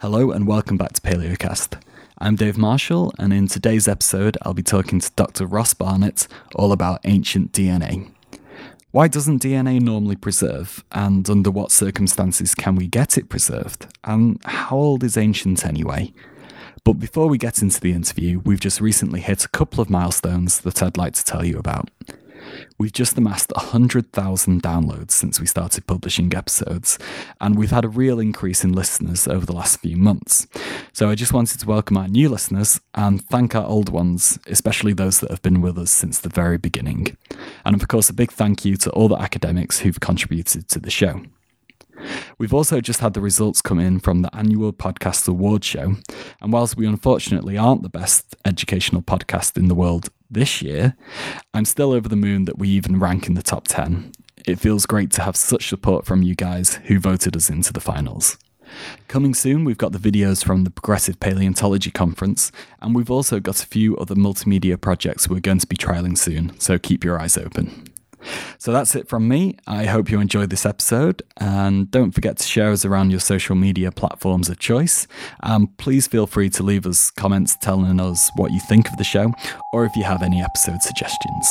Hello and welcome back to PaleoCast. I'm Dave Marshall, and in today's episode I'll be talking to Dr. Ross Barnett all about ancient DNA. Why doesn't DNA normally preserve, and under what circumstances can we get it preserved, and how old is ancient anyway? But before we get into the interview, we've just recently hit a couple of milestones that I'd like to tell you about. We've just amassed 100,000 downloads since we started publishing episodes, and we've had a real increase in listeners over the last few months. So I just wanted to welcome our new listeners and thank our old ones, especially those that have been with us since the very beginning. And of course, a big thank you to all the academics who've contributed to the show. We've also just had the results come in from the annual Podcast Award show, and whilst we unfortunately aren't the best educational podcast in the world this year, I'm still over the moon that we even rank in the top 10. It feels great to have such support from you guys who voted us into the finals. Coming soon, we've got the videos from the Progressive Paleontology Conference, and we've also got a few other multimedia projects we're going to be trialling soon, so keep your eyes open. So that's it from me. I hope you enjoyed this episode, and don't forget to share us around your social media platforms of choice. Please feel free to leave us comments telling us what you think of the show, or if you have any episode suggestions.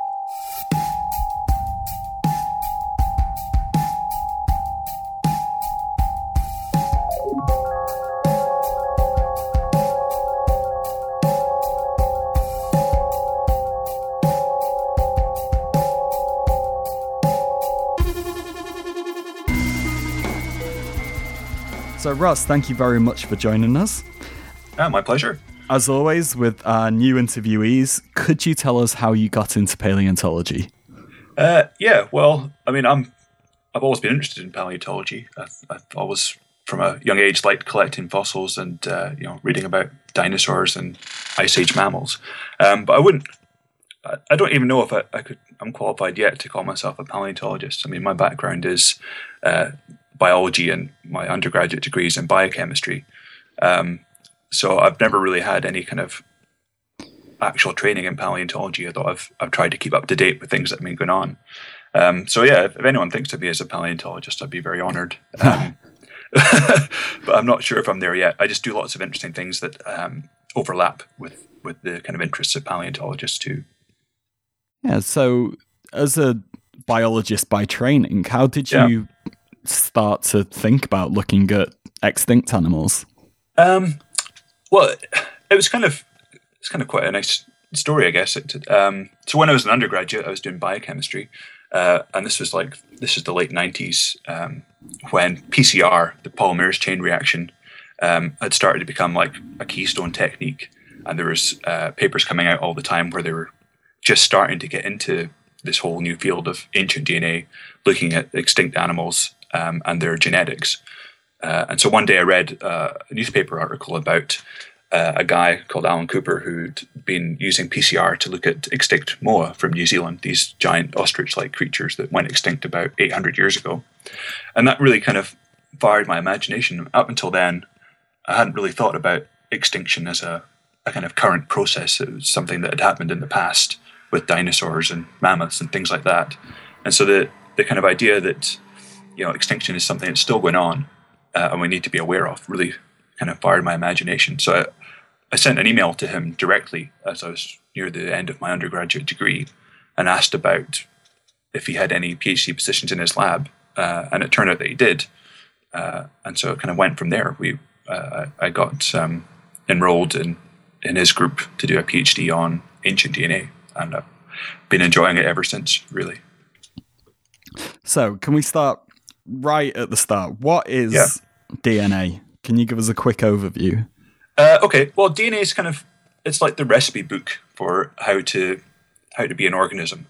So Ross, thank you very much for joining us. My pleasure. As always, with our new interviewees, could you tell us how you got into paleontology? I've always been interested in paleontology. I've always, from a young age, liked collecting fossils and reading about dinosaurs and Ice Age mammals. But I don't even know if I'm qualified yet to call myself a paleontologist. I mean, my background is biology, and my undergraduate degree is in biochemistry. So I've never really had any kind of actual training in paleontology, although I've tried to keep up to date with things that have been going on. If anyone thinks of me as a paleontologist, I'd be very honored. But I'm not sure if I'm there yet. I just do lots of interesting things that overlap with the kind of interests of paleontologists too. Yeah, so as a biologist by training, how did you start to think about looking at extinct animals? It's kind of quite a nice story, I guess. So when I was an undergraduate, I was doing biochemistry, and this is the late 90s, when PCR, the polymerase chain reaction, had started to become like a keystone technique, and there was papers coming out all the time where they were just starting to get into this whole new field of ancient DNA, looking at extinct animals and their genetics. And so one day I read a newspaper article about a guy called Alan Cooper who'd been using PCR to look at extinct moa from New Zealand, these giant ostrich-like creatures that went extinct about 800 years ago. And that really kind of fired my imagination. Up until then, I hadn't really thought about extinction as a kind of current process. It was something that had happened in the past with dinosaurs and mammoths and things like that. And so the kind of idea that extinction is something that's still going on and we need to be aware of really kind of fired my imagination. So I sent an email to him directly as I was near the end of my undergraduate degree and asked about if he had any PhD positions in his lab, and it turned out that he did. And so it kind of went from there. I got enrolled in his group to do a PhD on ancient DNA, and I've been enjoying it ever since, really. So can we start right at the start? What is DNA? Can you give us a quick overview? Okay. Well, DNA is it's like the recipe book for how to be an organism.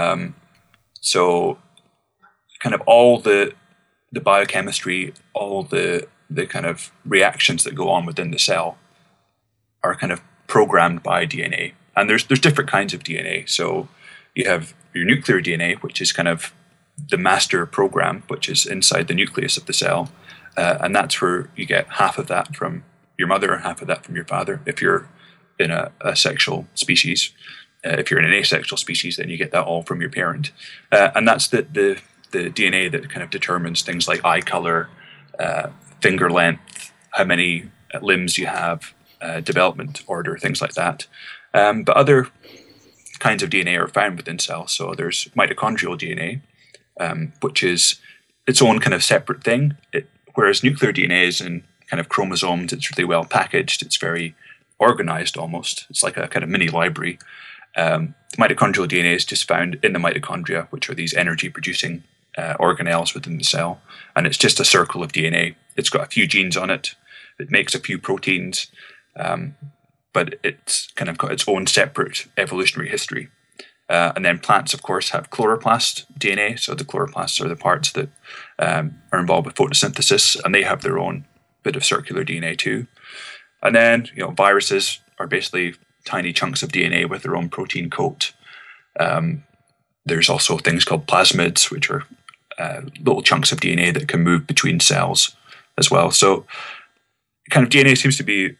So kind of all the biochemistry, all the kind of reactions that go on within the cell are kind of programmed by DNA. And there's different kinds of DNA. So you have your nuclear DNA, which is kind of the master program, which is inside the nucleus of the cell. And that's where you get half of that from your mother and half of that from your father, if you're in a sexual species. If you're in an asexual species, then you get that all from your parent. And that's the DNA that kind of determines things like eye color, finger length, how many limbs you have, development order, things like that. But other kinds of DNA are found within cells. So there's mitochondrial DNA, which is its own kind of separate thing. Whereas nuclear DNA is in kind of chromosomes, it's really well packaged, it's very organized almost. It's like a kind of mini library. Mitochondrial DNA is just found in the mitochondria, which are these energy-producing organelles within the cell. And it's just a circle of DNA. It's got a few genes on it. It makes a few proteins, but it's kind of got its own separate evolutionary history. And then plants, of course, have chloroplast DNA. So the chloroplasts are the parts that are involved with photosynthesis, and they have their own bit of circular DNA too. And then, viruses are basically tiny chunks of DNA with their own protein coat. There's also things called plasmids, which are little chunks of DNA that can move between cells as well. So kind of DNA seems to be,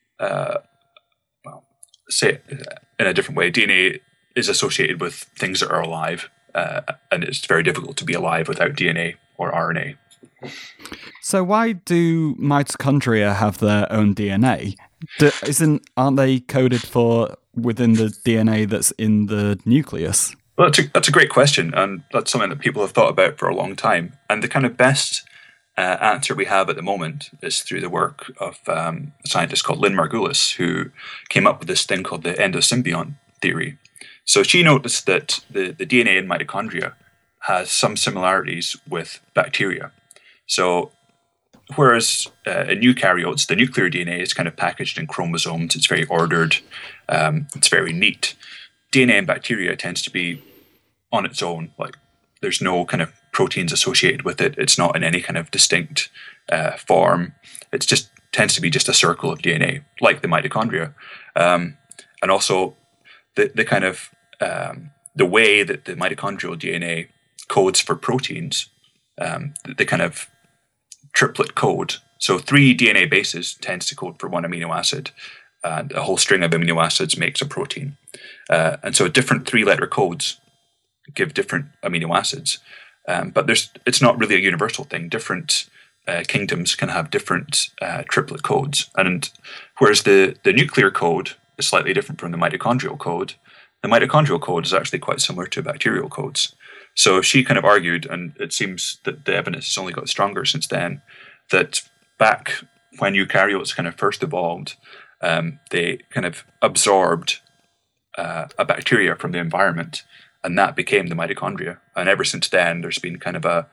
say in a different way, DNA is associated with things that are alive, and it's very difficult to be alive without DNA or RNA. So why do mitochondria have their own DNA? Aren't they coded for within the DNA that's in the nucleus? Well, that's a great question, and that's something that people have thought about for a long time. And the kind of best answer we have at the moment is through the work of a scientist called Lynn Margulis, who came up with this thing called the endosymbiont theory. So she noticed that the DNA in mitochondria has some similarities with bacteria. So whereas in eukaryotes, the nuclear DNA is kind of packaged in chromosomes, it's very ordered, it's very neat. DNA in bacteria tends to be on its own, like there's no kind of proteins associated with it. It's not in any kind of distinct form. It just tends to be just a circle of DNA, like the mitochondria. And also the kind of the way that the mitochondrial DNA codes for proteins, the kind of triplet code. So 3 DNA bases tends to code for 1 amino acid, and a whole string of amino acids makes a protein. And so different 3-letter codes give different amino acids. But it's not really a universal thing. Different kingdoms can have different triplet codes. And whereas the nuclear code is slightly different from the mitochondrial code, the mitochondrial code is actually quite similar to bacterial codes. So she kind of argued, and it seems that the evidence has only got stronger since then, that back when eukaryotes kind of first evolved, they kind of absorbed a bacteria from the environment, and that became the mitochondria. And ever since then, there's been kind of a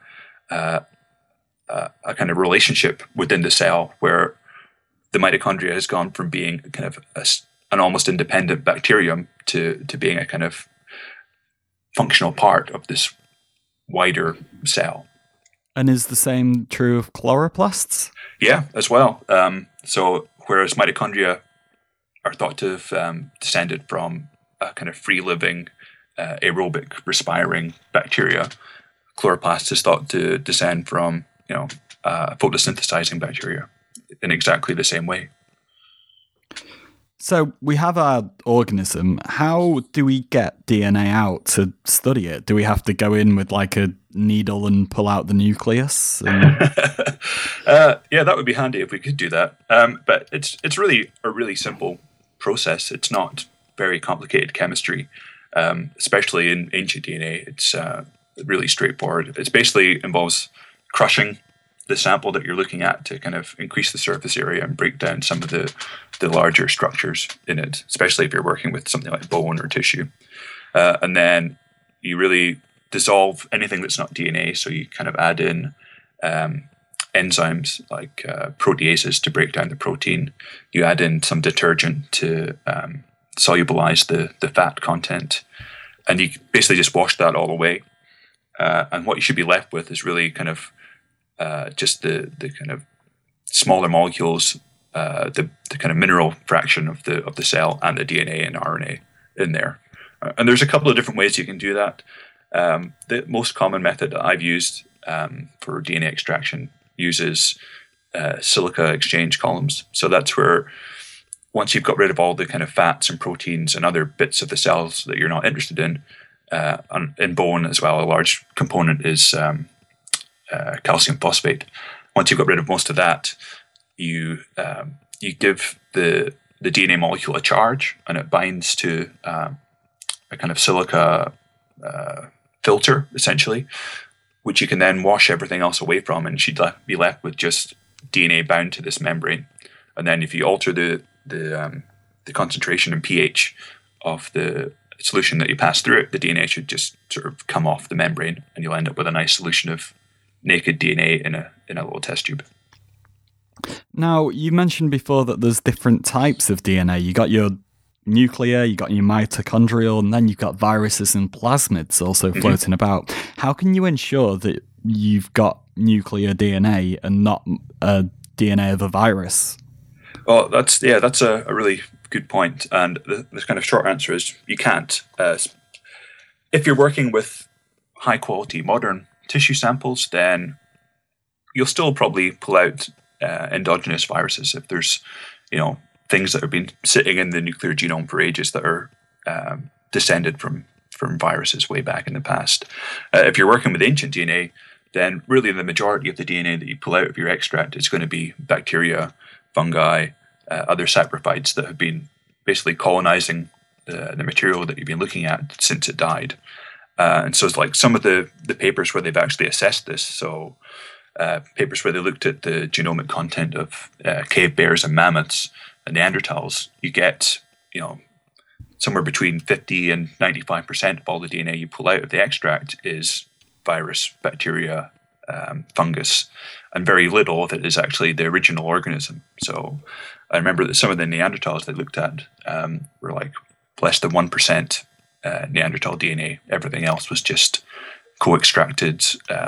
kind of relationship within the cell where the mitochondria has gone from being kind of an almost independent bacterium to being a kind of functional part of this wider cell. And is the same true of chloroplasts? Yeah, as well. So whereas mitochondria are thought to have descended from a kind of free-living, aerobic, respiring bacteria, chloroplast is thought to descend from, photosynthesizing bacteria in exactly the same way. So we have our organism. How do we get DNA out to study it? Do we have to go in with like a needle and pull out the nucleus? Yeah, that would be handy if we could do that. But it's really a really simple process. It's not very complicated chemistry, especially in ancient DNA. It's really straightforward. It basically involves crushing the sample that you're looking at to kind of increase the surface area and break down some of the larger structures in it, especially if you're working with something like bone or tissue. And then you really dissolve anything that's not DNA. So you kind of add in enzymes like proteases to break down the protein. You add in some detergent to solubilize the fat content. And you basically just wash that all away. And what you should be left with is really kind of just the kind of smaller molecules, the kind of mineral fraction of the cell and the DNA and RNA in there. And there's a couple of different ways you can do that. The most common method that I've used for DNA extraction uses silica exchange columns. So that's where once you've got rid of all the kind of fats and proteins and other bits of the cells that you're not interested in bone as well, a large component is calcium phosphate. Once you've got rid of most of that, you give the DNA molecule a charge, and it binds to a kind of silica filter, essentially, which you can then wash everything else away from, and she'd be left with just DNA bound to this membrane. And then if you alter the concentration and pH of the solution that you pass through it, the DNA should just sort of come off the membrane, and you'll end up with a nice solution of naked DNA in a little test tube. Now, you mentioned before that there's different types of DNA. You got your nuclear, you got your mitochondrial, and then you've got viruses and plasmids also floating about. How can you ensure that you've got nuclear DNA and not a DNA of a virus? Well, that's a really good point. And the kind of short answer is you can't. If you're working with high quality modern tissue samples, then you'll still probably pull out endogenous viruses if there's, things that have been sitting in the nuclear genome for ages that are descended from viruses way back in the past. If you're working with ancient DNA, then really the majority of the DNA that you pull out of your extract is going to be bacteria, fungi, other saprophytes that have been basically colonizing the material that you've been looking at since it died. And so it's like some of the papers where they've actually assessed this, so papers where they looked at the genomic content of cave bears and mammoths and Neanderthals, you get, somewhere between 50 and 95% of all the DNA you pull out of the extract is virus, bacteria, fungus, and very little of it is actually the original organism. So I remember that some of the Neanderthals they looked at were like less than 1% Neanderthal DNA. Everything else was just co-extracted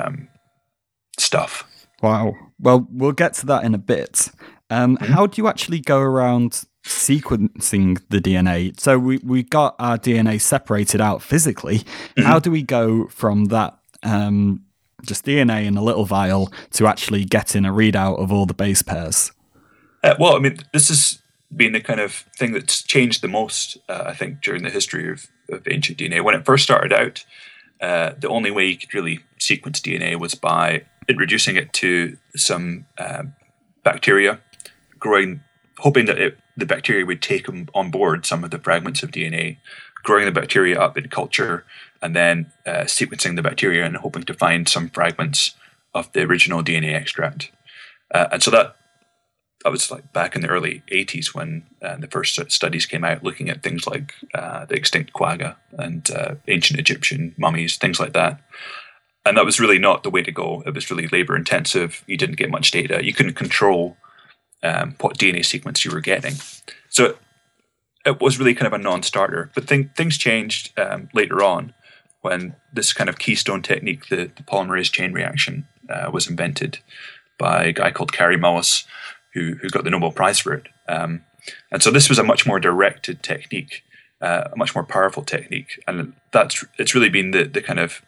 stuff. Wow. Well, we'll get to that in a bit. How do you actually go around sequencing the DNA? So we got our DNA separated out physically. How do we go from that just DNA in a little vial to actually getting a readout of all the base pairs? This has been the kind of thing that's changed the most, I think, during the history of ancient DNA. When it first started out, the only way you could really sequence DNA was by introducing it to some bacteria, hoping that the bacteria would take on board some of the fragments of DNA, growing the bacteria up in culture, and then sequencing the bacteria and hoping to find some fragments of the original DNA extract. And so that was like back in the early 80s when the first studies came out looking at things like the extinct quagga and ancient Egyptian mummies, things like that. And that was really not the way to go. It was really labor intensive. You didn't get much data. You couldn't control what DNA sequence you were getting. So it was really kind of a non-starter. But things changed later on when this kind of keystone technique, the polymerase chain reaction, was invented by a guy called Kary Mullis, who got the Nobel Prize for it. And so this was a much more directed technique, a much more powerful technique. And it's really been the kind of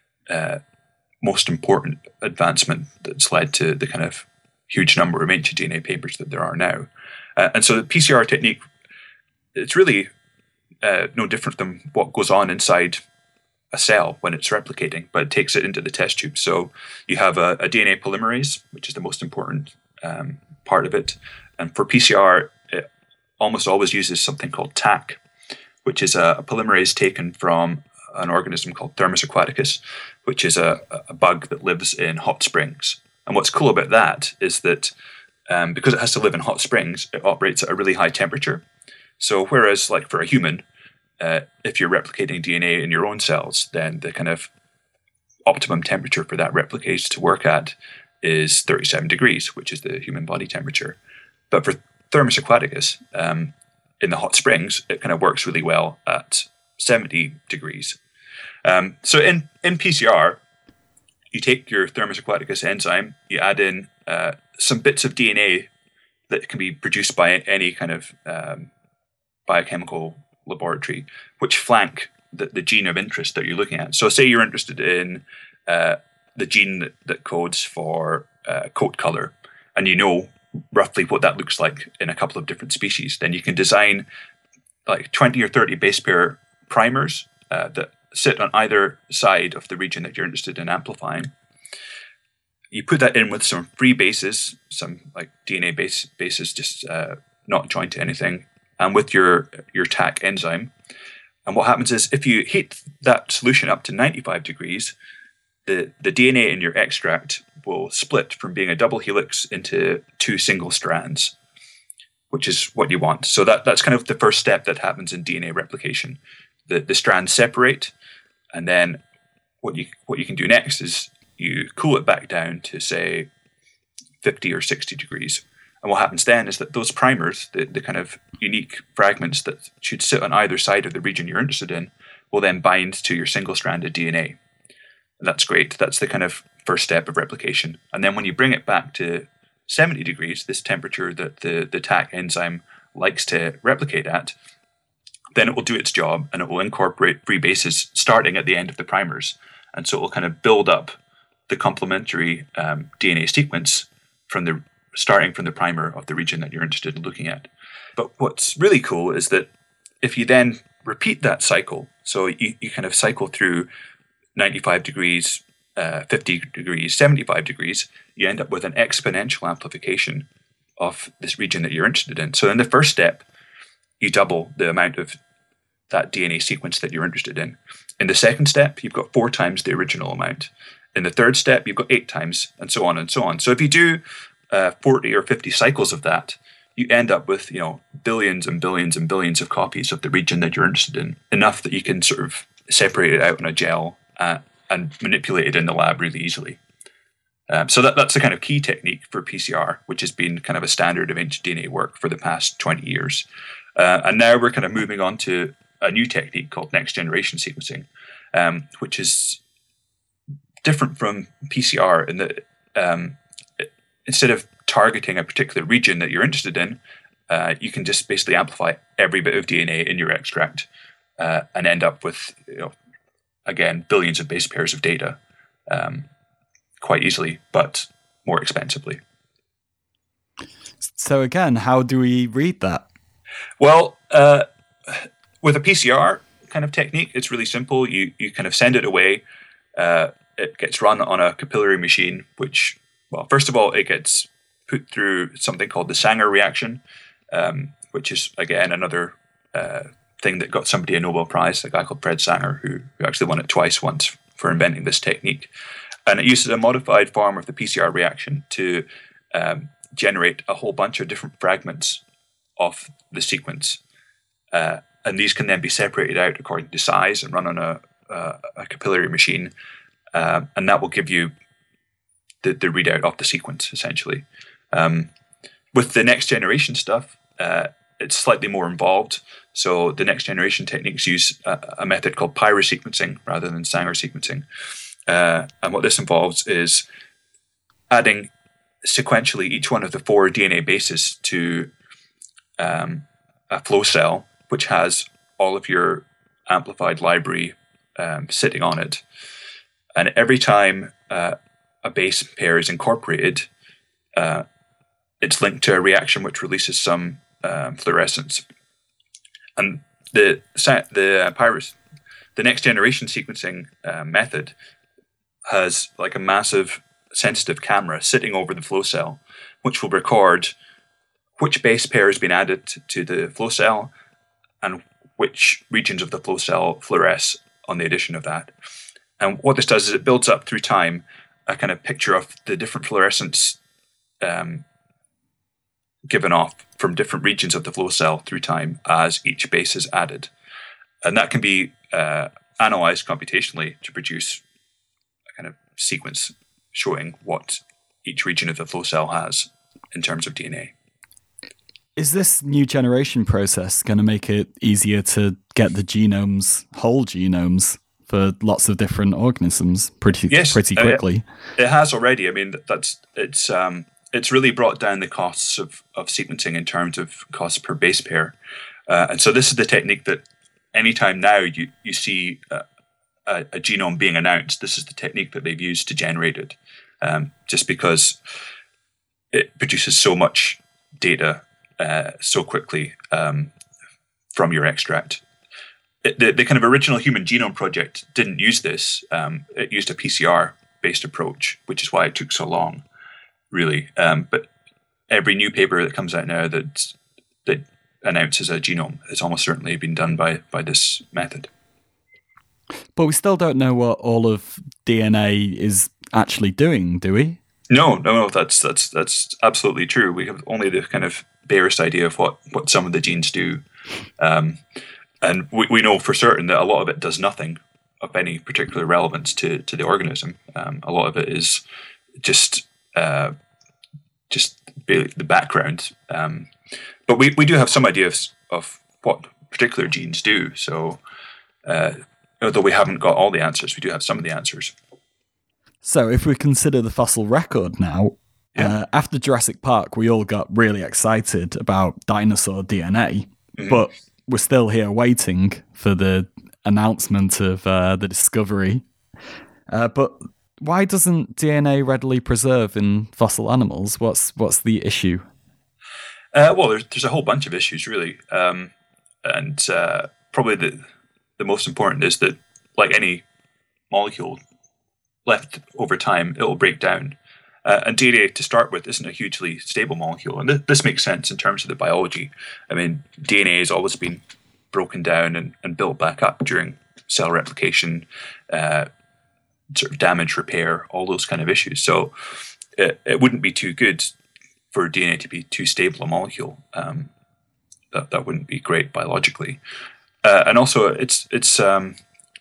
most important advancement that's led to the kind of huge number of ancient DNA papers that there are now. And so the PCR technique, it's really no different than what goes on inside a cell when it's replicating, but it takes it into the test tube. So you have a DNA polymerase, which is the most important part of it. And for PCR, it almost always uses something called TAC, which is a polymerase taken from an organism called Thermus aquaticus, which is a bug that lives in hot springs. And what's cool about that is that because it has to live in hot springs, it operates at a really high temperature. So whereas like for a human, if you're replicating DNA in your own cells, then the kind of optimum temperature for that replicase to work at is 37 degrees, which is the human body temperature. But for Thermus aquaticus, in the hot springs, it kind of works really well at 70 degrees. So in PCR, you take your Thermus aquaticus enzyme, you add in some bits of DNA that can be produced by any kind of biochemical laboratory, which flank the gene of interest that you're looking at. So say you're interested in the gene that codes for coat color, and you know roughly what that looks like in a couple of different species, then you can design like 20 or 30 base pair primers that sit on either side of the region that you're interested in amplifying. you put that in with some free bases, some like DNA bases, just not joined to anything, and with your TAC enzyme. And what happens is if you heat that solution up to 95 degrees, the DNA in your extract will split from being a double helix into 2 single strands, which is what you want. So that's kind of the first step that happens in DNA replication. The strands separate, and then what you can do next is you cool it back down to, say, 50 or 60 degrees. And what happens then is that those primers, the kind of unique fragments that should sit on either side of the region you're interested in, will then bind to your single-stranded DNA. And that's great. That's the kind of first step of replication. And then when you bring it back to 70 degrees, this temperature that the TAC enzyme likes to replicate at, then it will do its job and it will incorporate free bases starting at the end of the primers. And so it will kind of build up the complementary DNA sequence starting from the primer of the region that you're interested in looking at. But what's really cool is that if you then repeat that cycle, so you kind of cycle through 95 degrees, 50 degrees, 75 degrees, you end up with an exponential amplification of this region that you're interested in. So in the first step, you double the amount of that DNA sequence that you're interested in. In the second step, you've got 4 times the original amount. In the third step, you've got 8 times, and so on and so on. So if you do 40 or 50 cycles of that, you end up with billions and billions and billions of copies of the region that you're interested in, enough that you can sort of separate it out in a gel and manipulate it in the lab really easily. So that's the kind of key technique for PCR, which has been kind of a standard of ancient DNA work for the past 20 years. And now we're kind of moving on to a new technique called next generation sequencing, which is different from PCR in that instead of targeting a particular region that you're interested in, you can just basically amplify every bit of DNA in your extract and end up with, again, billions of base pairs of data quite easily, but more expensively. So again, how do we read that? Well, with a PCR kind of technique, it's really simple. You kind of send it away. It gets run on a capillary machine, which, well, first of all, it gets put through something called the Sanger reaction, which is, again, another thing that got somebody a Nobel Prize, a guy called Fred Sanger, who actually won it once for inventing this technique. And it uses a modified form of the PCR reaction to generate a whole bunch of different fragments of the sequence. And these can then be separated out according to size and run on a capillary machine. And that will give you the readout of the sequence, essentially. With the next generation stuff, it's slightly more involved. So the next generation techniques use a method called pyrosequencing rather than Sanger sequencing. And what this involves is adding sequentially each one of the 4 DNA bases to a flow cell, which has all of your amplified library sitting on it. And every time a base pair is incorporated, it's linked to a reaction which releases some fluorescence. And the next generation sequencing method has like a massive sensitive camera sitting over the flow cell, which will record which base pair has been added to the flow cell and which regions of the flow cell fluoresce on the addition of that. And what this does is it builds up through time a kind of picture of the different fluorescence given off from different regions of the flow cell through time as each base is added. And that can be analyzed computationally to produce a kind of sequence showing what each region of the flow cell has in terms of DNA. Is this new generation process going to make it easier to get the whole genomes, for lots of different organisms pretty quickly? It has already. I mean, it's really brought down the costs of sequencing in terms of costs per base pair. And so this is the technique that anytime now you see a genome being announced, this is the technique that they've used to generate it, just because it produces so much data so quickly from your extract. The kind of original Human Genome Project didn't use this. It used a PCR-based based approach, which is why it took so long, really. But every new paper that comes out now that announces a genome has almost certainly been done by this method. But we still don't know what all of DNA is actually doing, do we? No, that's absolutely true. We have only the kind of barest idea of what some of the genes do. And we know for certain that a lot of it does nothing of any particular relevance to the organism. A lot of it is just the background. But we do have some idea of what particular genes do. So although we haven't got all the answers, we do have some of the answers. So if we consider the fossil record now, after Jurassic Park, we all got really excited about dinosaur DNA, but we're still here waiting for the announcement of the discovery. But why doesn't DNA readily preserve in fossil animals? What's the issue? Well, there's a whole bunch of issues, really. And probably the most important is that, like any molecule, left over time, it will break down. And DNA, to start with, isn't a hugely stable molecule. And this makes sense in terms of the biology. I mean, DNA has always been broken down and built back up during cell replication, sort of damage repair, all those kind of issues. So it wouldn't be too good for DNA to be too stable a molecule. That wouldn't be great biologically. And also, it's something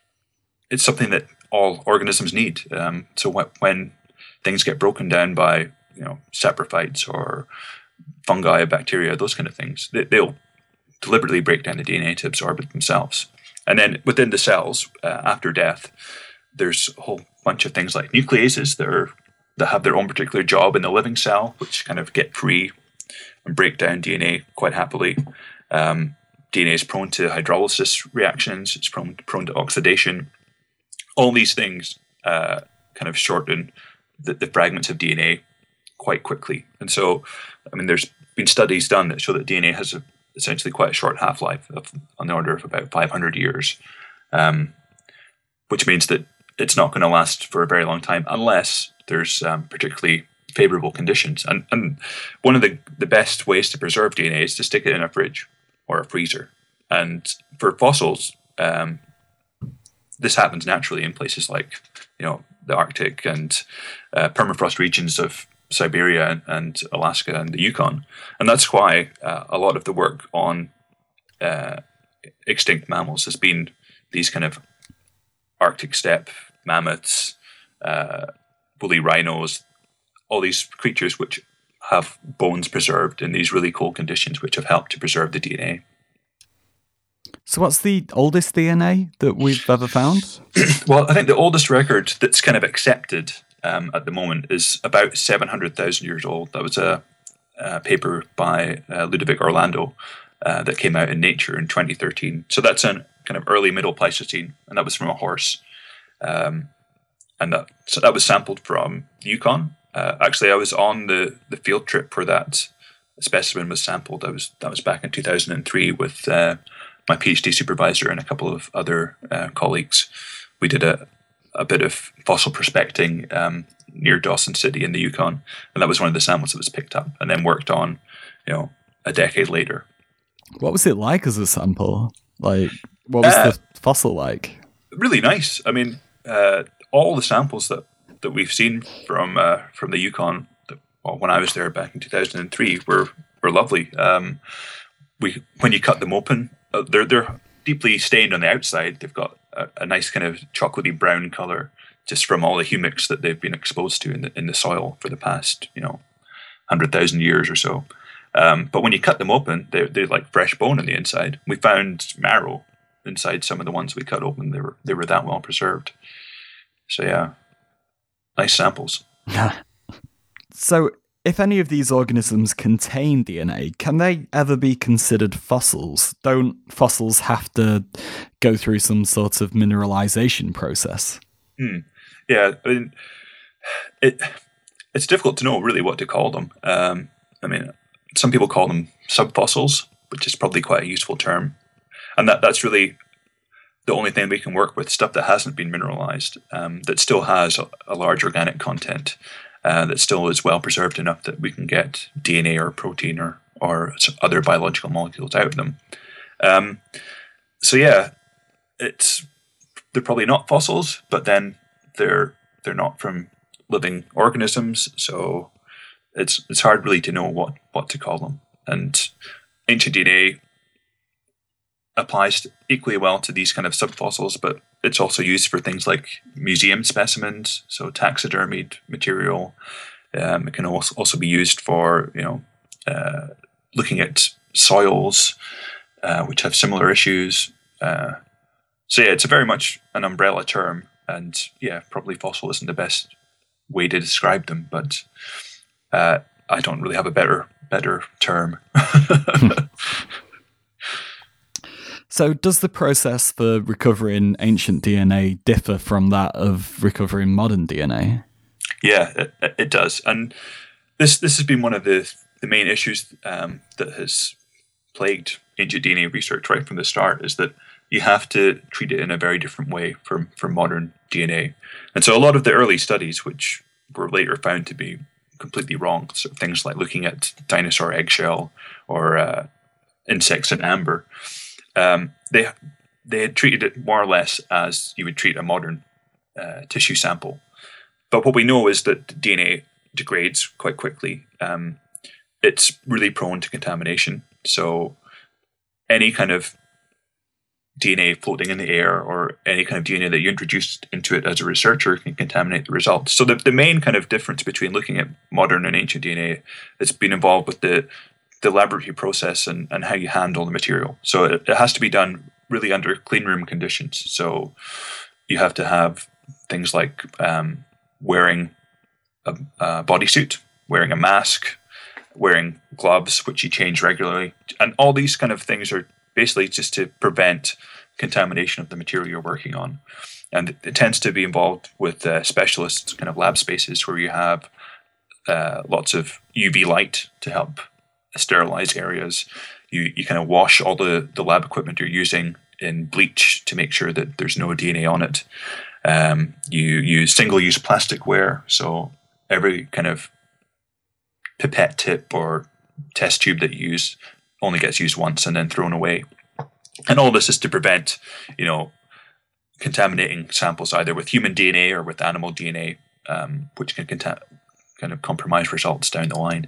that all organisms need. So when things get broken down by saprophytes or fungi, bacteria, those kind of things, they'll deliberately break down the DNA to absorb it themselves. And then within the cells, after death, there's a whole bunch of things like nucleases that have their own particular job in the living cell, which kind of get free and break down DNA quite happily. DNA is prone to hydrolysis reactions. It's prone to oxidation. All these things kind of shorten the fragments of DNA quite quickly. And so, I mean, there's been studies done that show that DNA has essentially quite a short half-life on the order of about 500 years, which means that it's not going to last for a very long time unless there's particularly favorable conditions. And one of the best ways to preserve DNA is to stick it in a fridge or a freezer. And for fossils, this happens naturally in places like, the Arctic and permafrost regions of Siberia and Alaska and the Yukon. And that's why a lot of the work on extinct mammals has been these kind of Arctic steppe mammoths, woolly rhinos, all these creatures which have bones preserved in these really cold conditions, which have helped to preserve the DNA. So what's the oldest DNA that we've ever found? Well, I think the oldest record that's kind of accepted at the moment is about 700,000 years old. That was a paper by Ludovic Orlando that came out in Nature in 2013. So that's in kind of early middle Pleistocene, and that was from a horse. And that was sampled from the Yukon. Actually, I was on the field trip where that specimen was sampled. That was back in 2003 with my PhD supervisor and a couple of other colleagues. We did a bit of fossil prospecting near Dawson City in the Yukon, and that was one of the samples that was picked up and then worked on, a decade later. What was it like as a sample? Like, what was the fossil like? Really nice. I mean, all the samples that we've seen from the Yukon, when I was there back in 2003, were lovely. When you cut them open, they're deeply stained on the outside. They've got a nice kind of chocolatey brown color, just from all the humics that they've been exposed to in the soil for the past 100,000 years or so. But when you cut them open, they're like fresh bone on the inside. We found marrow inside some of the ones we cut open. They were that well preserved. So yeah, nice samples. So if any of these organisms contain DNA, can they ever be considered fossils? Don't fossils have to go through some sort of mineralization process? Yeah, I mean, it's difficult to know really what to call them. I mean, some people call them subfossils, which is probably quite a useful term. And that's really the only thing we can work with stuff that hasn't been mineralized, that still has a large organic content, that still is well preserved enough that we can get DNA or protein or some other biological molecules out of them. So yeah, they're probably not fossils, but then they're not from living organisms, so it's hard really to know what to call them. And ancient DNA applies equally well to these kind of subfossils, but it's also used for things like museum specimens, so taxidermied material. It can also be used for looking at soils which have similar issues. So yeah, it's very much an umbrella term, and yeah, probably fossil isn't the best way to describe them, but I don't really have a better term. So does the process for recovering ancient DNA differ from that of recovering modern DNA? Yeah, it does. And this has been one of the main issues that has plagued ancient DNA research right from the start, is that you have to treat it in a very different way from modern DNA. And so a lot of the early studies, which were later found to be completely wrong, so things like looking at dinosaur eggshell or insects in amber, they had treated it more or less as you would treat a modern tissue sample. But what we know is that DNA degrades quite quickly. It's really prone to contamination. So any kind of DNA floating in the air or any kind of DNA that you introduced into it as a researcher can contaminate the results. So the main kind of difference between looking at modern and ancient DNA has been involved with the laboratory process and how you handle the material. So it has to be done really under clean room conditions. So you have to have things like wearing a bodysuit, wearing a mask, wearing gloves, which you change regularly. And all these kind of things are basically just to prevent contamination of the material you're working on. And it tends to be involved with specialist kind of lab spaces where you have lots of UV light to help sterilize areas. You kind of wash all the lab equipment you're using in bleach to make sure that there's no DNA on it. You use single-use plasticware, so every kind of pipette tip or test tube that you use only gets used once and then thrown away. And all this is to prevent, contaminating samples either with human DNA or with animal DNA, which can kind of compromise results down the line.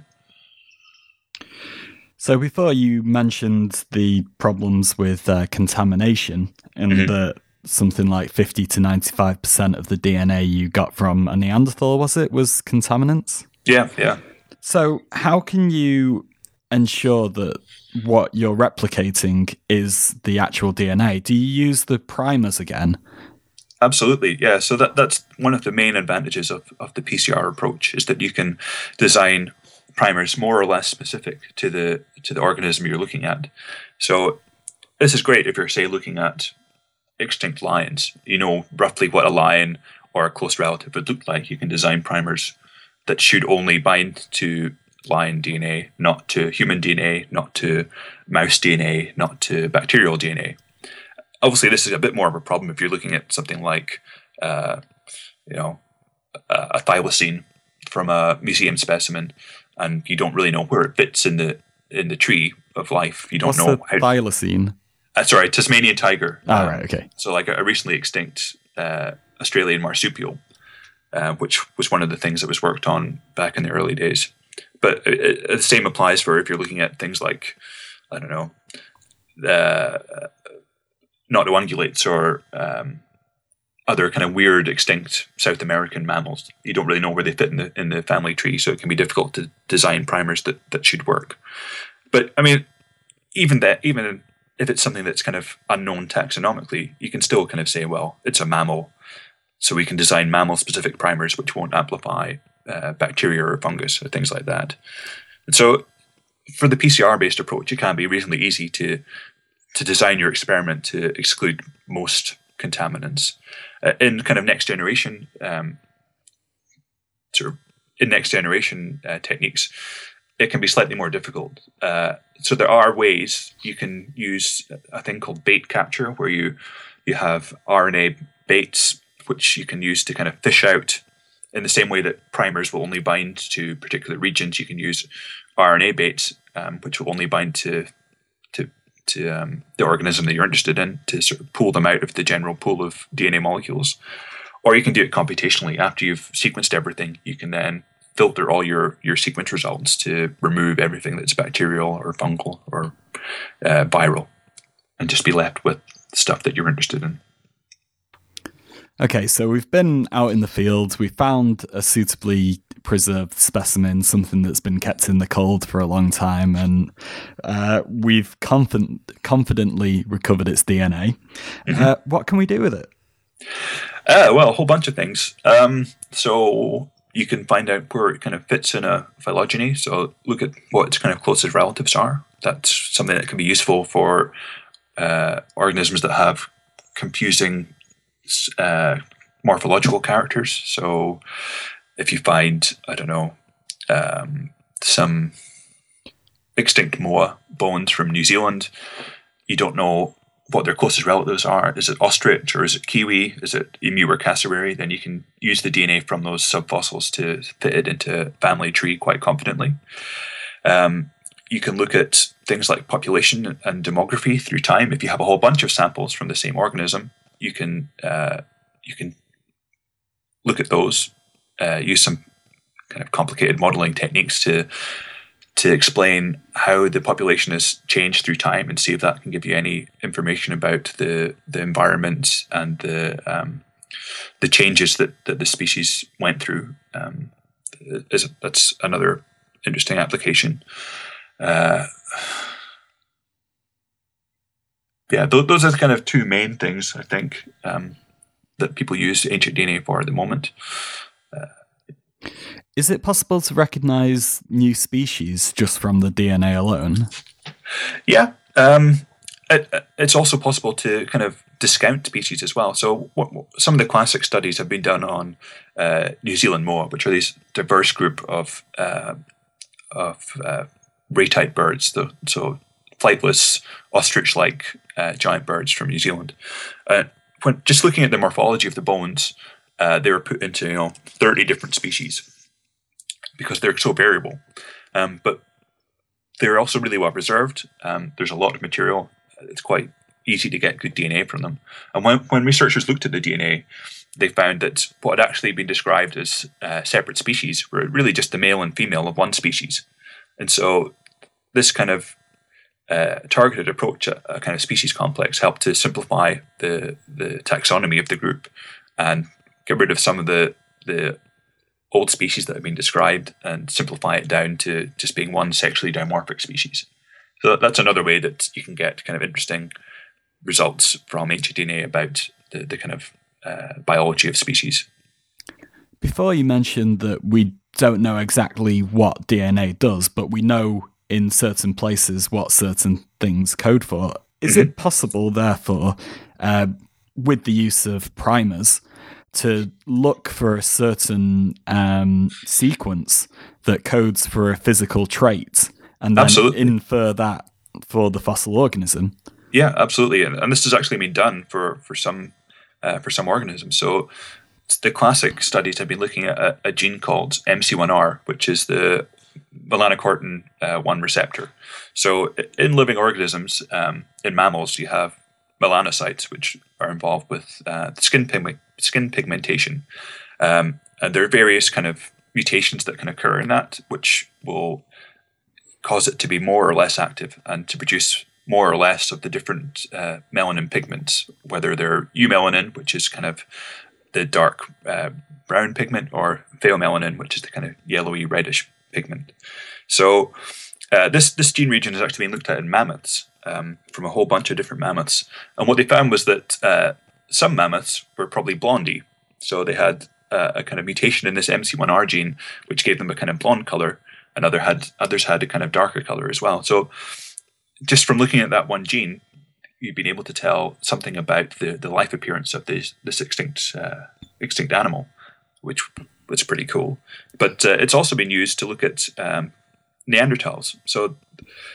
So before you mentioned the problems with contamination, and that something like 50 to 95% of the DNA you got from a Neanderthal, was contaminants? Yeah. So how can you ensure that what you're replicating is the actual DNA? Do you use the primers again? Absolutely, yeah. So that's one of the main advantages of the PCR approach, is that you can design primers more or less specific to the organism you're looking at. So this is great if you're, say, looking at extinct lions. You know roughly what a lion or a close relative would look like. You can design primers that should only bind to lion DNA, not to human DNA, not to mouse DNA, not to bacterial DNA. Obviously, this is a bit more of a problem if you're looking at something like, a thylacine from a museum specimen, and you don't really know where it fits in the tree of life. You don't know how. Thylacine? Sorry, Tasmanian tiger. Right, okay. So like a recently extinct Australian marsupial, which was one of the things that was worked on back in the early days. But the same applies for if you're looking at things like, I don't know, noctuungulates or other kind of weird extinct South American mammals. You don't really know where they fit in the family tree, so it can be difficult to design primers that should work. But I mean, even if it's something that's kind of unknown taxonomically, you can still kind of say, well, it's a mammal, so we can design mammal-specific primers which won't amplify bacteria or fungus or things like that. And so for the PCR-based approach, it can be reasonably easy to design your experiment to exclude most contaminants. In kind of next generation techniques, it can be slightly more difficult. So there are ways you can use a thing called bait capture, where you You have RNA baits, which you can use to kind of fish out. In the same way that primers will only bind to particular regions, you can use RNA baits, which will only bind to the organism that you're interested in, to sort of pull them out of the general pool of DNA molecules. Or you can do it computationally. After you've sequenced everything, you can then filter all your sequence results to remove everything that's bacterial or fungal or viral, and just be left with stuff that you're interested in. Okay, so we've been out in the field, we found a suitably preserved specimen, something that's been kept in the cold for a long time, and we've confidently recovered its DNA. Mm-hmm. What can we do with it? Well, a whole bunch of things. So you can find out where it kind of fits in a phylogeny, so look at what its kind of closest relatives are. That's something that can be useful for organisms that have confusing morphological characters. So if you find, I don't know, some extinct moa bones from New Zealand, you don't know what their closest relatives are. Is it ostrich or is it kiwi? Is it emu or cassowary? Then you can use the DNA from those subfossils to fit it into a family tree quite confidently. You can look at things like population and demography through time. If you have a whole bunch of samples from the same organism, you can look at those, use some kind of complicated modeling techniques to explain how the population has changed through time, and see if that can give you any information about the environment and the changes that the species went through. That's another interesting application. Those are the kind of two main things, I think, that people use ancient DNA for at the moment. Is it possible to recognize new species just from the DNA alone? Yeah. It's also possible to kind of discount species as well. So some of the classic studies have been done on New Zealand moa, which are these diverse group of ray-type birds, so flightless, ostrich-like giant birds from New Zealand. When just looking at the morphology of the bones, they were put into 30 different species because they're so variable. But they're also really well preserved. There's a lot of material. It's quite easy to get good DNA from them. And when researchers looked at the DNA, they found that what had actually been described as separate species were really just the male and female of one species. And so this kind of targeted approach, a kind of species complex, helped to simplify the taxonomy of the group and get rid of some of the old species that have been described and simplify it down to just being one sexually dimorphic species. So that's another way that you can get kind of interesting results from ancient DNA about the kind of biology of species. Before, you mentioned that we don't know exactly what DNA does, but we know in certain places what certain things code for. Is it possible, therefore, with the use of primers, to look for a certain sequence that codes for a physical trait and then infer that for the fossil organism? Yeah, absolutely. And this has actually been done for some organisms. So the classic studies have been looking at a gene called MC1R, which is the melanocortin 1 receptor. So in living organisms, in mammals, you have melanocytes, which are involved with skin pigmentation. And there are various kind of mutations that can occur in that, which will cause it to be more or less active and to produce more or less of the different melanin pigments, whether they're eumelanin, which is kind of the dark brown pigment, or pheomelanin, which is the kind of yellowy reddish pigment. So this gene region has actually been looked at in mammoths, from a whole bunch of different mammoths. And what they found was that some mammoths were probably blondie. So they had a kind of mutation in this MC1R gene, which gave them a kind of blonde color, and others had a kind of darker color as well. So just from looking at that one gene, you've been able to tell something about the life appearance of this extinct animal, which was pretty cool. But it's also been used to look at Neanderthals. So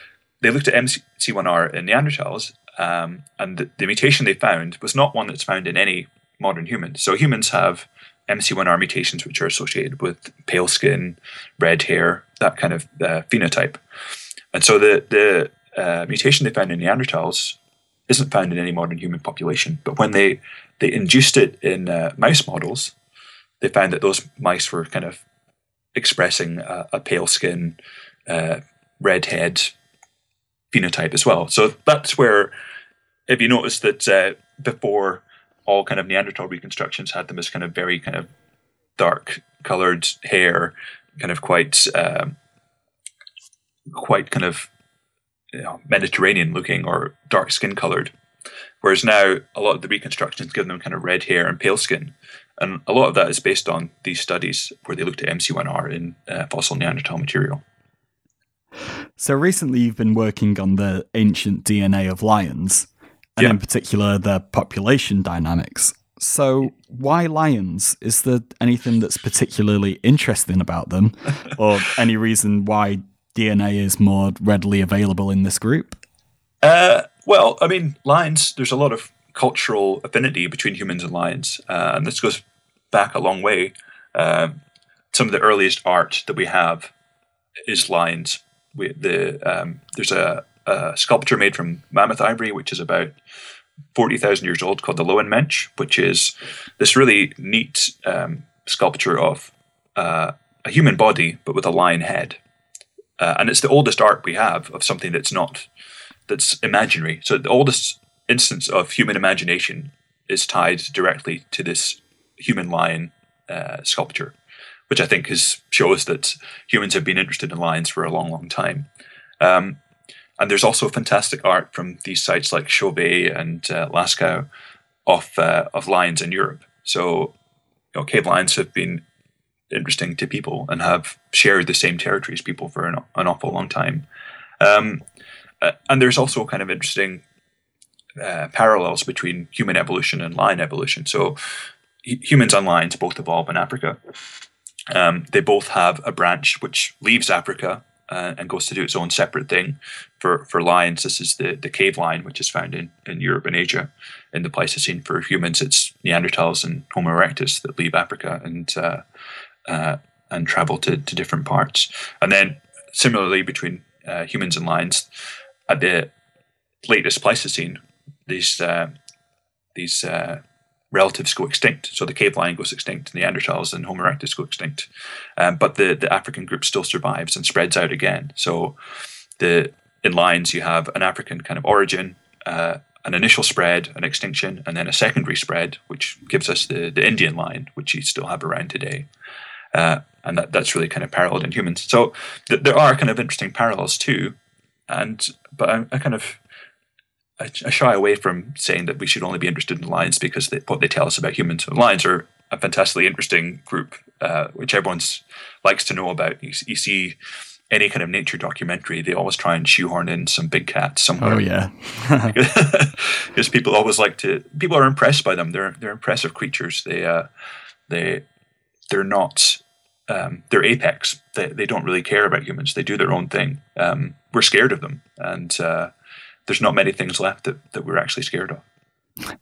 they looked at MC1R in Neanderthals, and the mutation they found was not one that's found in any modern human. So humans have MC1R mutations which are associated with pale skin, red hair, that kind of phenotype. And so the mutation they found in Neanderthals isn't found in any modern human population. But when they induced it in mouse models, they found that those mice were kind of expressing a pale skin, red head phenotype as well. So that's where, if you notice that before, all kind of Neanderthal reconstructions had them as kind of very kind of dark colored hair, kind of quite kind of Mediterranean looking or dark skin colored. Whereas now a lot of the reconstructions give them kind of red hair and pale skin. And a lot of that is based on these studies where they looked at MC1R in fossil Neanderthal material. So recently you've been working on the ancient DNA of lions, and in particular their population dynamics. So why lions? Is there anything that's particularly interesting about them, or any reason why DNA is more readily available in this group? Well, I mean, lions, there's a lot of cultural affinity between humans and lions, and this goes back a long way. Some of the earliest art that we have is lions. There's a sculpture made from mammoth ivory, which is about 40,000 years old, called the Lowenmensch, which is this really neat sculpture of a human body, but with a lion head. And it's the oldest art we have of something that's imaginary. So the oldest instance of human imagination is tied directly to this human lion sculpture, which I think shows that humans have been interested in lions for a long, long time. And there's also fantastic art from these sites like Chauvet and Lascaux of lions in Europe. So, cave lions have been interesting to people and have shared the same territory as people for an awful long time. And there's also kind of interesting parallels between human evolution and lion evolution. So humans and lions both evolve in Africa. They both have a branch which leaves Africa and goes to do its own separate thing. For lions, this is the cave lion, which is found in Europe and Asia in the Pleistocene. For humans, it's Neanderthals and Homo erectus that leave Africa and travel to different parts. And then similarly between humans and lions, at the latest Pleistocene, these relatives go extinct. So the cave lion goes extinct, Neanderthals and Homo erectus go extinct. But the African group still survives and spreads out again. So in lions, you have an African kind of origin, an initial spread, an extinction, and then a secondary spread, which gives us the Indian lion, which you still have around today. And that's really kind of paralleled in humans. So there are kind of interesting parallels too. But I shy away from saying that we should only be interested in lions because what they tell us about humans. Lions are a fantastically interesting group, which everyone likes to know about. You see any kind of nature documentary, they always try and shoehorn in some big cat somewhere. Oh yeah, because people always people are impressed by them. They're impressive creatures. They're not. They're apex. They don't really care about humans. They do their own thing. We're scared of them, and there's not many things left that we're actually scared of.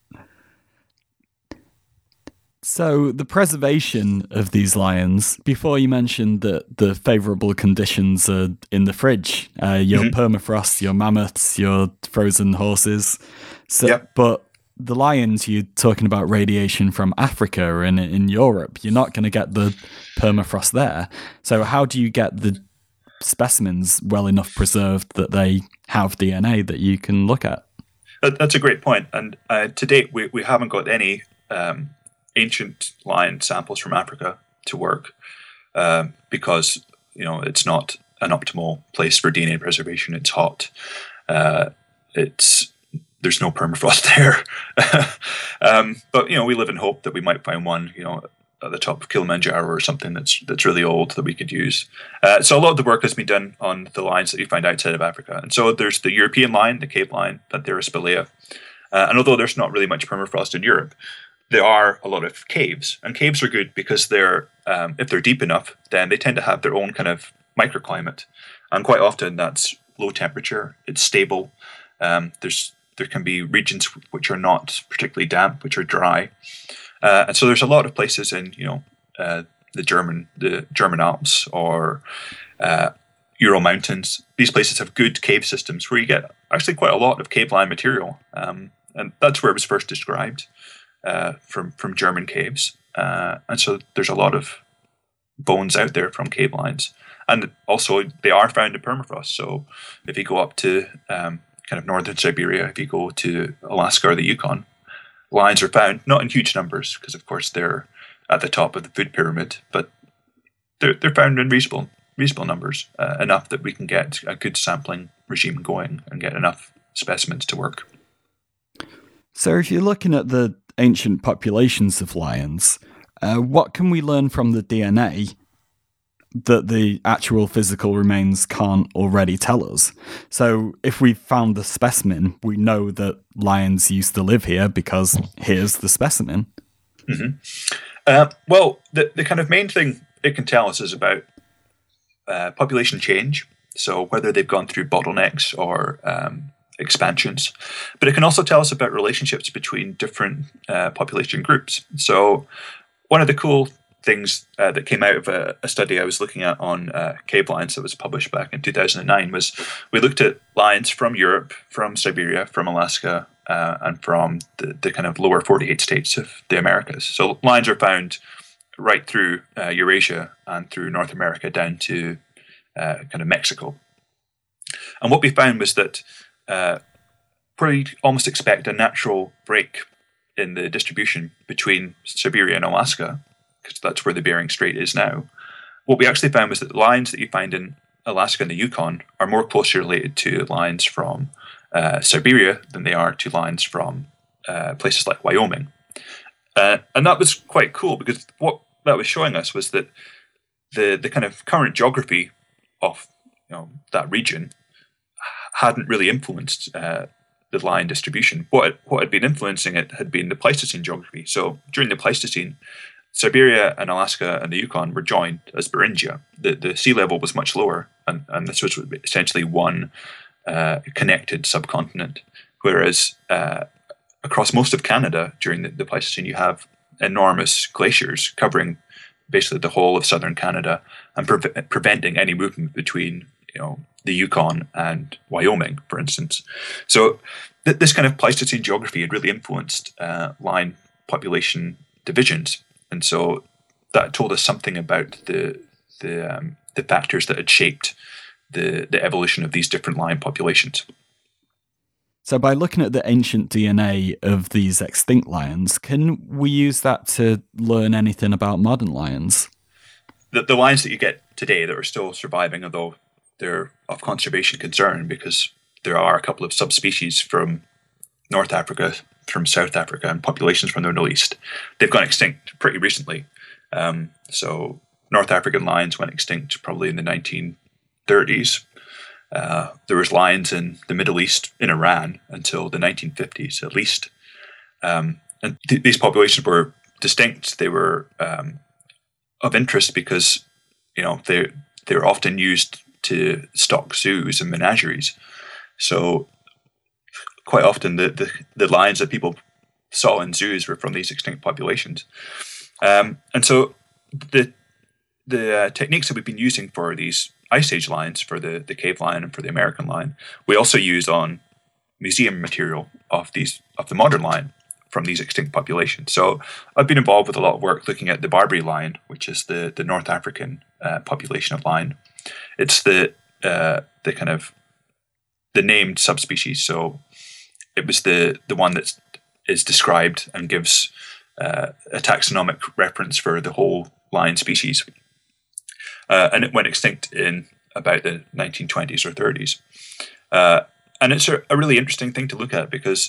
So the preservation of these lions, before you mentioned that the favourable conditions are in the fridge, your permafrost, your mammoths, your frozen horses. So, yep. But the lions, you're talking about radiation from Africa and in Europe. You're not going to get the permafrost there. So how do you get the specimens well enough preserved that they have DNA that you can look at? That's a great point. And to date, we haven't got any ancient lion samples from Africa to work because it's not an optimal place for DNA preservation. It's hot. There's no permafrost there. But we live in hope that we might find one, at the top of Kilimanjaro or something that's really old that we could use. So a lot of the work has been done on the lions that you find outside of Africa. And so there's the European lion, the cave lion, Panthera spelaea. And although there's not really much permafrost in Europe, there are a lot of caves. And caves are good because they're if they're deep enough, then they tend to have their own kind of microclimate. And quite often that's low temperature. It's stable. There can be regions which are not particularly damp, which are dry, and so there's a lot of places in the German Alps or Ural Mountains. These places have good cave systems where you get actually quite a lot of cave line material, and that's where it was first described from German caves. And so there's a lot of bones out there from cave lines, and also they are found in permafrost. So if you go up to kind of northern Siberia, if you go to Alaska or the Yukon, lines are found, not in huge numbers because of course they're at the top of the food pyramid, but they're found in reasonable numbers, enough that we can get a good sampling regime going and get enough specimens to work. So if you're looking at the ancient populations of lions, what can we learn from the DNA that the actual physical remains can't already tell us? So if we found the specimen, we know that lions used to live here because here's the specimen. Mm-hmm. Well, the kind of main thing it can tell us is about population change, so whether they've gone through bottlenecks or expansions. But it can also tell us about relationships between different population groups. So one of the cool things that came out of a study I was looking at on cave lions that was published back in 2009 was we looked at lions from Europe, from Siberia, from Alaska, and from the kind of lower 48 states of the Americas. So lions are found right through Eurasia and through North America down to kind of Mexico. And what we found was that probably almost expect a natural break in the distribution between Siberia and Alaska, because that's where the Bering Strait is now. What we actually found was that the lions that you find in Alaska and the Yukon are more closely related to lions from Siberia than they are to lions from places like Wyoming. And that was quite cool, because what that was showing us was that the kind of current geography of that region hadn't really influenced the lion distribution. What had been influencing it had been the Pleistocene geography. So during the Pleistocene, Siberia and Alaska and the Yukon were joined as Beringia. The sea level was much lower, and this was essentially one connected subcontinent. Whereas across most of Canada during the Pleistocene, you have enormous glaciers covering basically the whole of southern Canada and preventing any movement between the Yukon and Wyoming, for instance. So this kind of Pleistocene geography had really influenced lion population divisions, and so that told us something about the factors that had shaped the evolution of these different lion populations. So by looking at the ancient DNA of these extinct lions, can we use that to learn anything about modern lions? The lions that you get today that are still surviving, although they're of conservation concern because there are a couple of subspecies from North Africa, from South Africa, and populations from the Middle East, they've gone extinct pretty recently. So North African lions went extinct probably in the 1930s. There was lions in the Middle East, in Iran, until the 1950s at least. And these populations were distinct. They were of interest because they were often used to stock zoos and menageries. So quite often the lions that people saw in zoos were from these extinct populations. And so the techniques that we've been using for these Ice Age lions, for the cave lion and for the American lion, we also use on museum material of the modern lion from these extinct populations. So I've been involved with a lot of work looking at the Barbary lion, which is the North African population of lion. It's the kind of the named subspecies. So it was the one that is described and gives a taxonomic reference for the whole lion species. And it went extinct in about the 1920s or 30s. And it's a really interesting thing to look at, because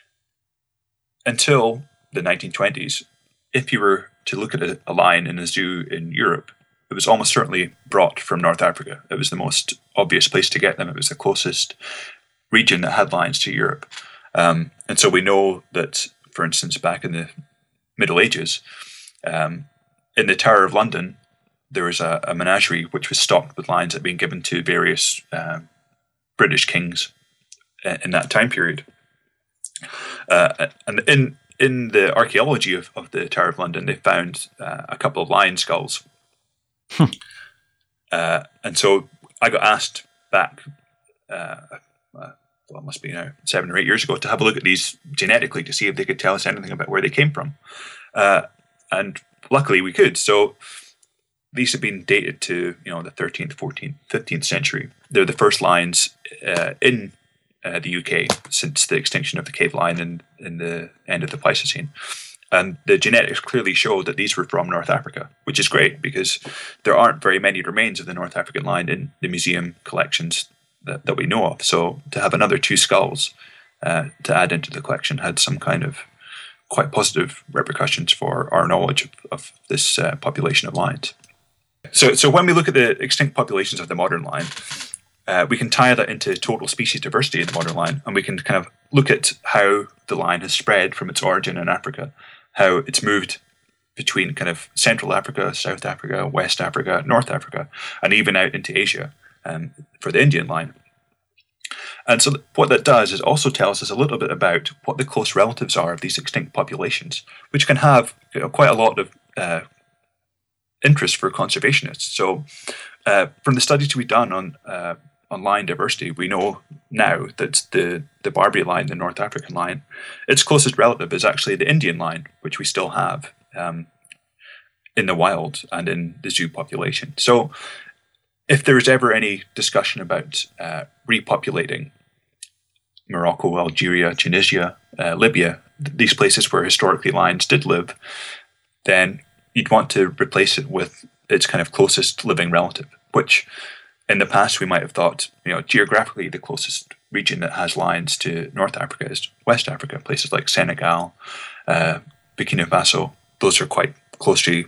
until the 1920s, if you were to look at a lion in a zoo in Europe, it was almost certainly brought from North Africa. It was the most obvious place to get them. It was the closest region that had lions to Europe. And so we know that, for instance, back in the Middle Ages, in the Tower of London, there was a menagerie which was stocked with lions that had been given to various British kings in that time period. And in the archaeology of the Tower of London, they found a couple of lion skulls. And so I got asked back, it must be now 7 or 8 years ago, to have a look at these genetically to see if they could tell us anything about where they came from. And luckily we could. So these have been dated to the 13th, 14th, 15th century. They're the first lions in the UK since the extinction of the cave lion in the end of the Pleistocene. And the genetics clearly show that these were from North Africa, which is great because there aren't very many remains of the North African lion in the museum collections that we know of. So to have another 2 skulls to add into the collection had some kind of quite positive repercussions for our knowledge of this population of lions. So when we look at the extinct populations of the modern lion, we can tie that into total species diversity in the modern lion, and we can kind of look at how the lion has spread from its origin in Africa, how it's moved between kind of Central Africa, South Africa, West Africa, North Africa, and even out into Asia for the Indian lion. And so what that does is also tells us a little bit about what the close relatives are of these extinct populations, which can have quite a lot of interest for conservationists. So from the studies we've done on lion diversity, we know now that the Barbary lion, the North African lion, its closest relative is actually the Indian lion, which we still have in the wild and in the zoo population. So if there is ever any discussion about repopulating Morocco, Algeria, Tunisia, Libya, these places where historically lions did live, then you'd want to replace it with its kind of closest living relative, which in the past we might have thought, geographically the closest region that has lions to North Africa is West Africa. Places like Senegal, Burkina Faso, those are quite close to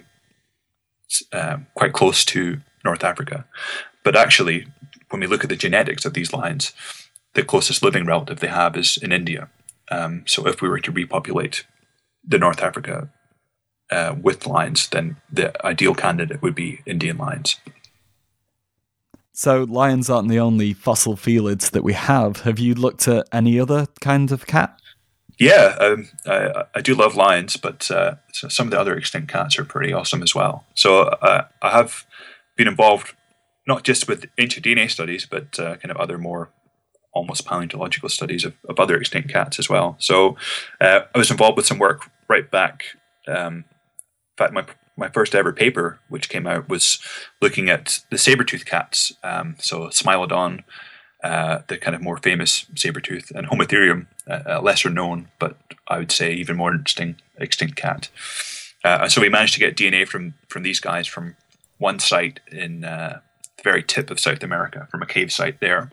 North Africa. But actually, when we look at the genetics of these lions, the closest living relative they have is in India. So if we were to repopulate the North Africa with lions, then the ideal candidate would be Indian lions. So lions aren't the only fossil felids that we have. Have you looked at any other kind of cat? Yeah, I do love lions, but some of the other extinct cats are pretty awesome as well. So I have been involved not just with ancient DNA studies, but kind of other more almost paleontological studies of other extinct cats as well. So I was involved with some work right back. In fact, my first ever paper, which came out, was looking at the saber-toothed cats. So Smilodon, the kind of more famous saber-tooth, and Homotherium, a lesser known, but I would say even more interesting extinct cat. So we managed to get DNA from these guys from one site in the very tip of South America, from a cave site there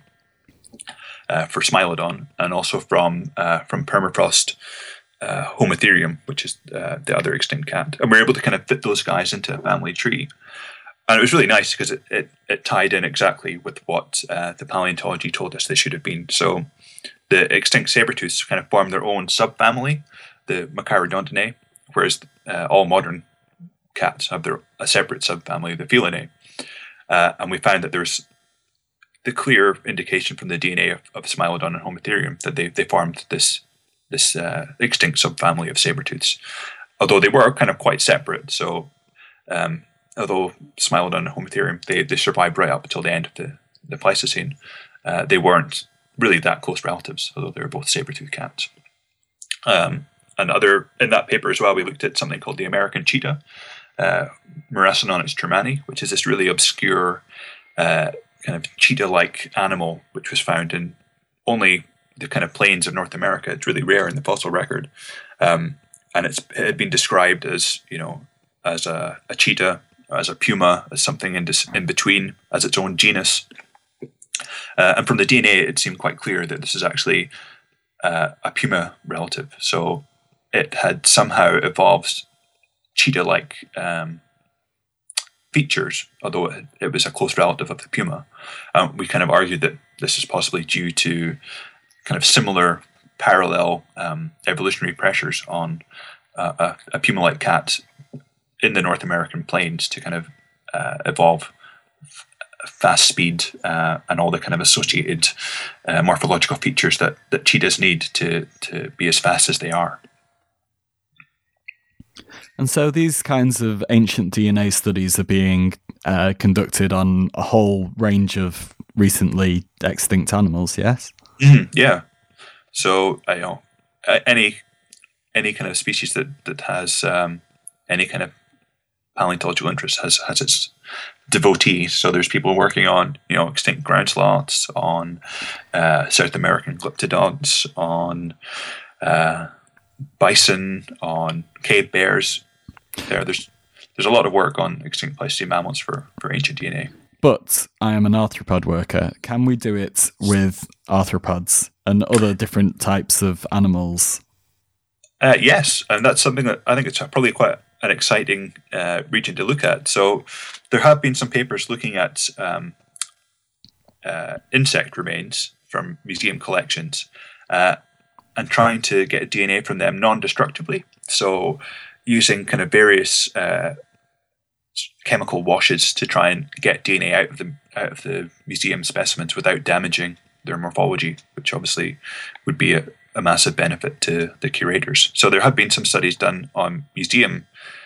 for Smilodon, and also from permafrost Homotherium, which is the other extinct cat. And we were able to kind of fit those guys into a family tree. And it was really nice because it tied in exactly with what the paleontology told us they should have been. So the extinct saber-tooths kind of formed their own subfamily, the Machaerodontidae, whereas all modern cats have a separate subfamily, the Felinae. And we found that there's the clear indication from the DNA of Smilodon and Homotherium that they formed this extinct subfamily of saber-tooths, although they were kind of quite separate. So although Smilodon and Homotherium, they survived right up until the end of the Pleistocene, they weren't really that close relatives, although they were both saber-toothed cats. In that paper as well, we looked at something called the American cheetah, Meracinonyx tremani, which is this really obscure kind of cheetah-like animal, which was found in only the kind of plains of North America. It's really rare in the fossil record, and it had been described as as a cheetah, as a puma, as something in between, as its own genus. And from the DNA, it seemed quite clear that this is actually a puma relative. So it had somehow evolved cheetah-like features, although it was a close relative of the puma. We kind of argued that this is possibly due to kind of similar parallel evolutionary pressures on a puma-like cat in the North American plains to kind of evolve fast speed and all the kind of associated morphological features that cheetahs need to be as fast as they are. And so these kinds of ancient DNA studies are being conducted on a whole range of recently extinct animals, yes? Mm-hmm, yeah. So, any kind of species that has any kind of paleontological interest has its devotees. So there's people working on extinct ground sloths, on South American glyptodonts, on bison, on cave bears. There's a lot of work on extinct Pleistocene mammals for ancient DNA. But I am an arthropod worker. Can we do it with arthropods and other different types of animals? Yes, and that's something that I think it's probably quite an exciting region to look at. So there have been some papers looking at insect remains from museum collections and trying to get DNA from them non-destructively. So using kind of various chemical washes to try and get DNA out of the museum specimens without damaging their morphology, which obviously would be a massive benefit to the curators. So there have been some studies done on museum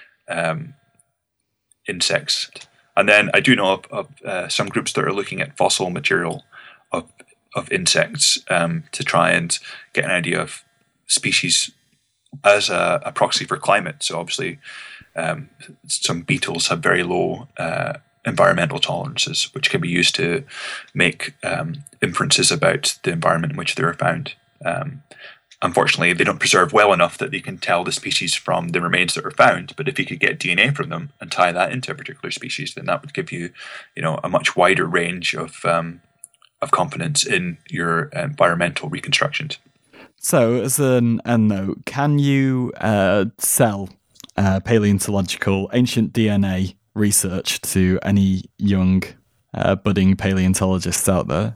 insects, and then I do know of some groups that are looking at fossil material of insects to try and get an idea of species as a proxy for climate. So obviously some beetles have very low environmental tolerances, which can be used to make inferences about the environment in which they were found. Unfortunately, they don't preserve well enough that they can tell the species from the remains that are found. But if you could get DNA from them and tie that into a particular species, then that would give you, a much wider range of confidence in your environmental reconstructions. So, as an end note, can you sell paleontological ancient DNA research to any young budding paleontologists out there?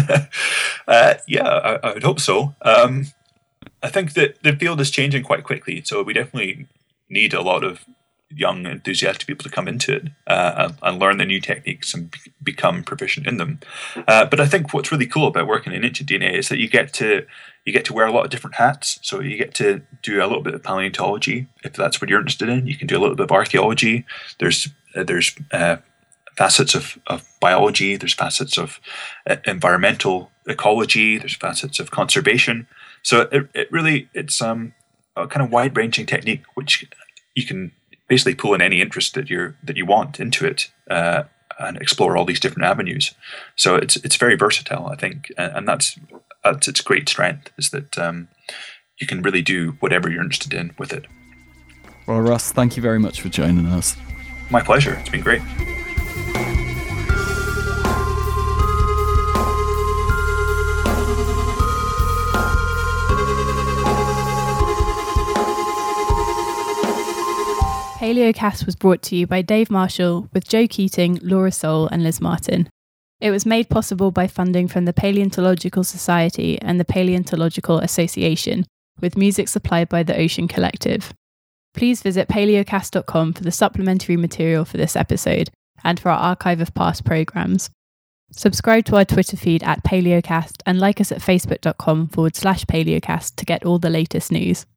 Yeah, I would hope so. I think that the field is changing quite quickly, so we definitely need a lot of young, enthusiastic people to come into it and learn the new techniques and become proficient in them. But I think what's really cool about working in ancient DNA is that you get to wear a lot of different hats. So you get to do a little bit of paleontology if that's what you're interested in. You can do a little bit of archaeology. There's facets of biology. There's facets of environmental ecology. There's facets of conservation. So it's a kind of wide-ranging technique which you can basically pull in any interest that you want into it and explore all these different avenues. So it's very versatile, I think, and that's its great strength, is that you can really do whatever you're interested in with it. Well, Ross, thank you very much for joining us. My pleasure. It's been great. Paleocast was brought to you by Dave Marshall with Joe Keating, Laura Soul and Liz Martin. It was made possible by funding from the Paleontological Society and the Paleontological Association, with music supplied by the Ocean Collective. Please visit paleocast.com for the supplementary material for this episode and for our archive of past programmes. Subscribe to our Twitter feed @Paleocast and like us at facebook.com/Paleocast to get all the latest news.